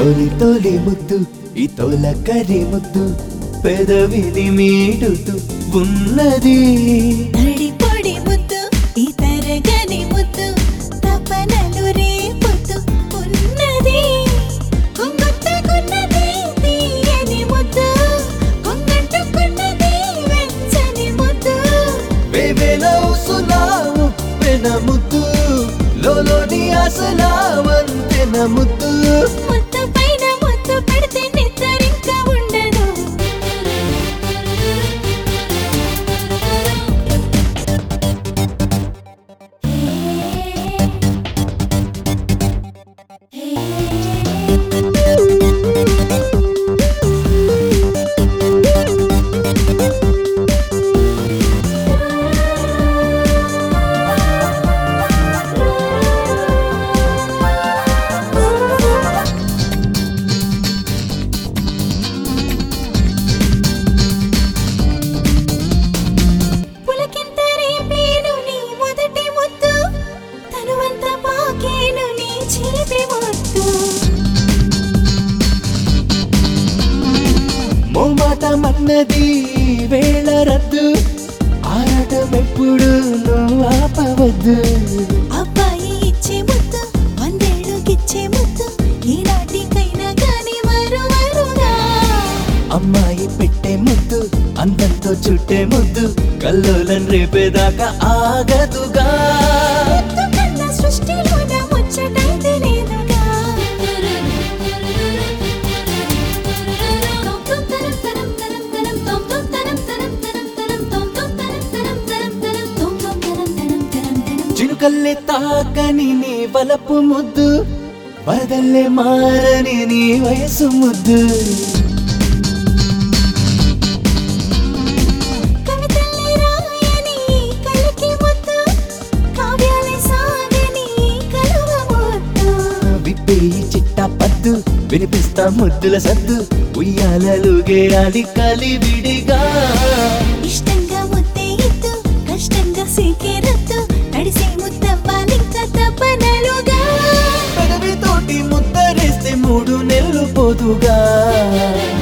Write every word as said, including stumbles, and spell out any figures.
తొలి తొలి ముద్దు ఈ తొలకరి ముద్దు పెదవిని మీటుతూ ఉన్నది. తడి పొడి ముద్దు ఈ తరగని ముద్దు తపనలు రేపుతూ ఉన్నది. కొంగొట్టుకున్నది తీయని ముద్దు కొంగట్టుకున్నది వెచ్చని ముద్దు. వేవేలవుసులావు పెన ముద్దు లోలోని ఆశలా వంతెన ముద్దు. ముద్దు పైన ముద్దు పెడితే నిద్రింక ఉండదు. పులకింత రేపేను నీ మొదటి ముద్దు తనువంత పాకేను నీ చిలిపి ముద్దు. మోమాటమన్నది వేళ రద్దు ఆరాటమెప్పుడు నువ్వు ఆపవద్దు. అబ్బాయి ఇచ్చే ముద్దు వందేళ్ళకిచ్చే ముద్దు ఈనాటికైనా గాని మరువరుగా. అమ్మాయి పెట్టే ముద్దు అందంతో చుట్టే ముద్దు కల్లోలను రేపేదాకా ఆగదుగా. ముద్దు కన్నా సృష్టిలోన ముచ్చటైతే లేదుగా. చినుకల్లే తాకని నీ వలపు ముద్దు వరదల్లే మారని నీ వయసు ముద్దు. కవితల్ని రాయని కలికి ముద్దు కావ్యాలే సాగని కలువ ముద్దు. విప్పేయి చిట్టా పద్దు వినిపిస్తా ముద్దుల సద్దు ఉయ్యాలలుగేయాలి కలివిడిగా. ఇష్టంగా ముద్దే ఇద్దు కష్టంగా సీకే రద్దు తడిసే ముద్దవ్వాలింక తపనలుగా. పెదవి తోటి ముద్దరేస్తే మూడు నెలలు పోదుగా.